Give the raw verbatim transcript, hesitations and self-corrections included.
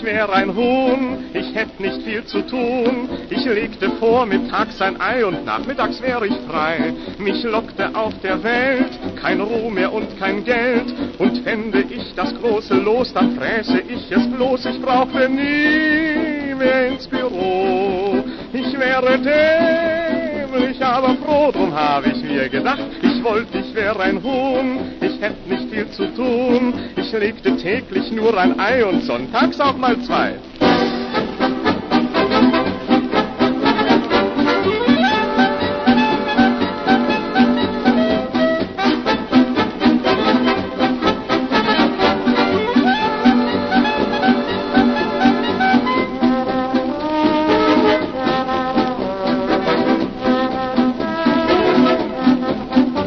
wär ein Huhn, ich hätt nicht viel zu tun. Ich legte vormittags ein Ei und nachmittags wär ich frei. Mich lockte auf der Welt kein Ruhm mehr und kein Geld. Und fände ich das große Los, dann fräße ich es bloß. Ich brauchte nie mehr ins Büro. Ich wäre dämlich, aber froh, drum hab ich mir gedacht, ich wollte, ich wär ein Huhn, ich hätt nicht viel zu tun. Ich legte täglich nur ein Ei und sonntags auch mal zwei.